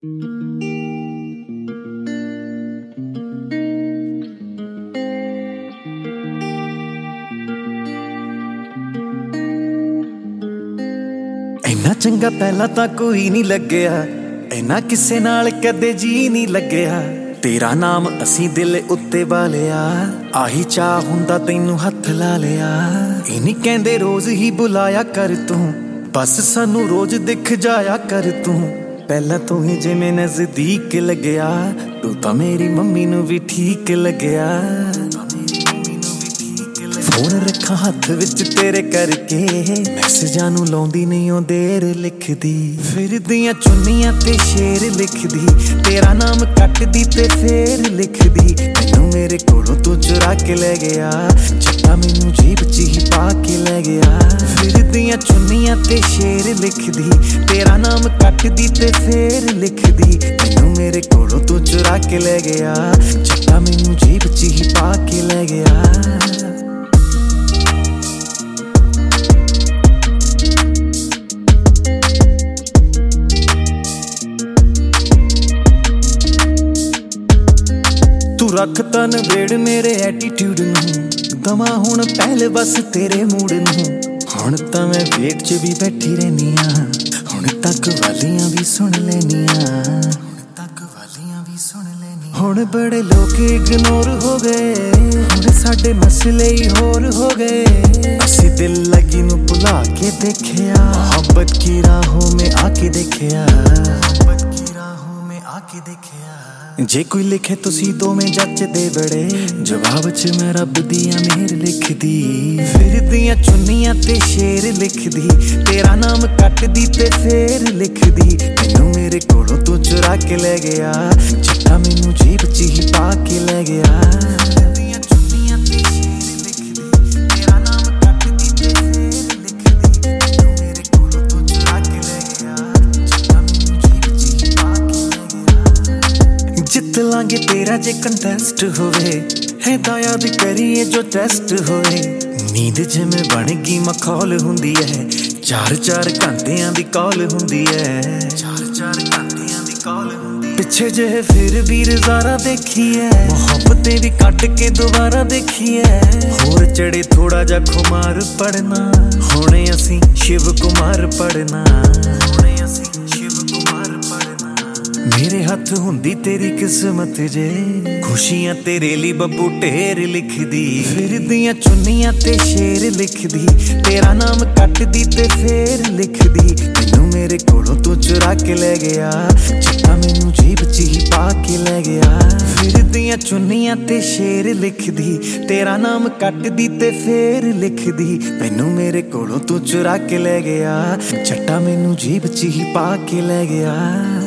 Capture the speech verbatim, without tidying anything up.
ਇੰਨਾ ਚੰਗਾ ਪਹਿਲਾਂ ਤਾਂ ਕੋਈ ਨਹੀਂ ਲੱਗਿਆ, ਇੰਨਾ ਕਿਸੇ ਨਾਲ ਕਦੇ ਜੀ ਨਹੀਂ ਲੱਗਿਆ। ਤੇਰਾ ਨਾਮ ਅਸੀਂ ਦਿਲ ਉੱਤੇ ਬਾਲਿਆ, ਆਹੀ ਚਾਹ ਹੁੰਦਾ ਤੈਨੂੰ ਹੱਥ ਲਾ ਲਿਆ। ਇਹ ਨਹੀਂ ਕਹਿੰਦੇ ਰੋਜ਼ ਹੀ ਬੁਲਾਇਆ ਕਰ ਤੂੰ, ਬਸ ਸਾਨੂੰ ਰੋਜ਼ ਦਿਖ ਜਾਇਆ ਕਰ ਤੂੰ। ਪਹਿਲਾਂ ਤੂੰ ਹੀ ਜਿਵੇਂ ਨਜ਼ਦੀਕ ਲੱਗਿਆ, ਤੂੰ ਤਾਂ ਮੇਰੀ ਮੰਮੀ ਨੂੰ ਵੀ ਠੀਕ ਲੱਗਿਆ। ਫੋਨ ਰੱਖਾਂ ਹੱਥ ਵਿੱਚ ਤੇਰੇ ਕਰਕੇ, ਮੈਸੇਜਾਂ ਨੂੰ ਲਾਉਂਦੀ ਨਹੀਂ ਉਹ ਦੇਰ ਲਿਖਦੀ। ਫਿਰਦੀਆਂ ਚੁੰਨੀਆਂ ਤੇ ਸ਼ੇਰ ਲਿਖਦੀ, ਤੇਰਾ ਨਾਮ ਕੱਟਦੀ ਤੇ ਫੇਰ ਲਿਖਦੀ। ਮੈਨੂੰ ਮੇਰੇ ਕੋਲੋਂ ਤੂੰ ਚੁਰਾ ਕੇ ਲੈ ਗਿਆ, ਚਿੱਟਾ ਮੈਨੂੰ ਜੀਬ 'ਚ ਹੀ ਪਾ ਕੇ ਲੈ ਗਿਆ। ਫਿਰਦੀਆਂ ਚੁੰਨੀਆਂ ਤੇ ਸ਼ੇਰ ਲਿਖਦੀ, ਤੇਰਾ ਨਾਮ ਕੱਟਦੀ ਤੇ ਫੇਰ ਲਿਖਦੀ। ਮੈਨੂੰ ਮੇਰੇ ਕੋਲੋਂ ਤੂੰ ਚੁਰਾ ਕੇ ਲੈ ਗਿਆ, ਚਿੱਟਾ ਮੈਨੂੰ ਜੀਬ 'ਚ ਹੀ ਪਾ ਕੇ ਲੈ ਗਿਆ। ਤੂੰ ਰੱਖ ਤਾਂ ਨਵੇੜ ਮੇਰੇ ਐਟੀਟਿਊਡ ਨੂੰ, ਦਵਾ ਹੁਣ ਪਹਿਲੇ ਬਸ ਤੇਰੇ ਮੂਡ ਨੂੰ। ਹੁਣ ਤਾਂ ਮੈਂ ਵੇਟ 'ਚ ਵੀ ਬੈਠੀ ਰਹਿਨੀ ਆ, ਹੁਣ ਤੱਕ ਵਾਲੀਆਂ ਵੀ ਸੁਣ ਲੈਨੀਆਂ, ਹੁਣ ਤੱਕ ਵਾਲੀਆਂ ਵੀ ਸੁਣ ਲੈਨੀਆਂ। ਹੁਣ ਬੜੇ ਲੋਕ ਇਗਨੋਰ ਹੋ ਗਏ, ਹੁਣ ਸਾਡੇ ਮਸਲੇ ਹੀ ਹੋਰ ਹੋ ਗਏ। ਅਸੀਂ ਦਿਲ ਲੱਗੀ ਨੂੰ ਭੁਲਾ ਕੇ ਦੇਖਿਆ, ਮੁਹੱਬਤ ਕੀ ਰਾਹੋਂ ਮੈਂ ਆ ਕੇ ਦੇਖਿਆ, ਮੁਹੱਬਤ ਕੀ ਰਾਹੋਂ ਮੈਂ ਆ ਕੇ ਦੇਖਿਆ। ਜੇ ਕੋਈ ਲਿਖੇ ਤੁਸੀਂ ਦੋਵੇਂ ਜੱਚਦੇ ਬੜੇ, ਜਵਾਬ 'ਚ ਮੈਂ ਰੱਬ ਦੀਆਂ ਮਿਹਰ ਲਿਖਦੀ। ਫਿਰਦੀਆਂ ਚੁੰਨੀਆਂ ਤੇ ਸ਼ੇਰ ਲਿਖਦੀ, ਤੇਰਾ ਨਾਮ ਕੱਟਦੀ ਤੇ ਫੇਰ ਲਿਖਦੀ। ਮੈਨੂੰ ਮੇਰੇ ਕੋਲੋਂ ਤੂੰ ਚੁਰਾ ਕੇ ਲੈ ਗਿਆ, ਚਿੱਟਾ ਮੈਨੂੰ ਜੀਬ 'ਚ ਹੀ ਪਾ ਕੇ ਲੈ ਗਿਆ। ਜਿੱਤ ਲਾਂਗੇ ਤੇਰਾ ਜੇ ਕੰਟੈਸਟ ਹੋਵੇ, ਹਦਾਇਤ ਕਰੀਏ ਜੋ ਟੈਸਟ ਹੋਵੇ। ਨੀਂਦ ਜਿਵੇਂ ਬਣ ਗਈ ਮਖੌਲ ਹੁੰਦੀ ਹੈ, ਚਾਰ ਚਾਰ ਘੰਟਿਆਂ ਦੀ ਕਾਲ ਹੁੰਦੀ ਹੈ, ਚਾਰ ਚਾਰ ਘੰਟਿਆਂ ਦੀ ਕਾਲ ਹੁੰਦੀ। ਪਿੱਛੇ ਜਿਹੇ ਫਿਰ ਵੀ ਰਜ਼ਾਰਾ ਦੇਖੀ ਹੈ, ਮੁਹੱਬਤੇ ਵੀ ਕੱਟ ਕੇ ਦੁਬਾਰਾ ਦੇਖੀ ਹੈ। ਹੋਰ ਚੜੇ ਥੋੜਾ ਜਿਹਾ ਖੁਮਾਰ ਪੜਨਾ, ਹੁਣੇ ਅਸੀਂ ਸ਼ਿਵ ਕੁਮਾਰ ਪੜਨਾ, ਹੁਣੇ ਅਸੀਂ ਸ਼ਿਵ ਕੁਮਾਰ ਪੜਨਾ। ਮੇਰੇ ਹੱਥ ਹੁੰਦੀ ਤੇਰੀ ਕਿਸਮਤ ਜੇ, ਖੁਸ਼ੀਆਂ ਤੇਰੇ ਲਈ ਬੱਬੂ ਢੇਰ ਲਿਖਦੀ। ਫਿਰਦੀਆਂ ਚੁੰਨੀਆਂ ਤੇ ਸ਼ੇਰ ਲਿਖਦੀ, ਤੇਰਾ ਨਾਮ ਕੱਟਦੀ ਤੇ ਫੇਰ ਲਿਖਦੀ। ਮੈਨੂੰ ਮੇਰੇ ਕੋਲੋਂ ਤੂੰ ਚੁਰਾ ਕੇ ਲੈ ਗਿਆ, ਚਿੱਟਾ ਮੈਨੂੰ ਜੀਬ 'ਚ ਹੀ ਪਾ ਕੇ ਲੈ ਗਿਆ। ਫਿਰਦੀਆਂ ਚੁੰਨੀਆਂ ਤੇ ਸ਼ੇਰ ਲਿਖਦੀ, ਤੇਰਾ ਨਾਮ ਕੱਟਦੀ ਤੇ ਫੇਰ ਲਿਖਦੀ। ਮੈਨੂੰ ਮੇਰੇ ਕੋਲੋਂ ਤੂੰ ਚੁਰਾ ਕੇ ਲੈ ਗਿਆ, ਚਿੱਟਾ ਮੈਨੂੰ ਜੀਬ 'ਚ ਹੀ ਪਾ ਕੇ ਲੈ ਗਿਆ।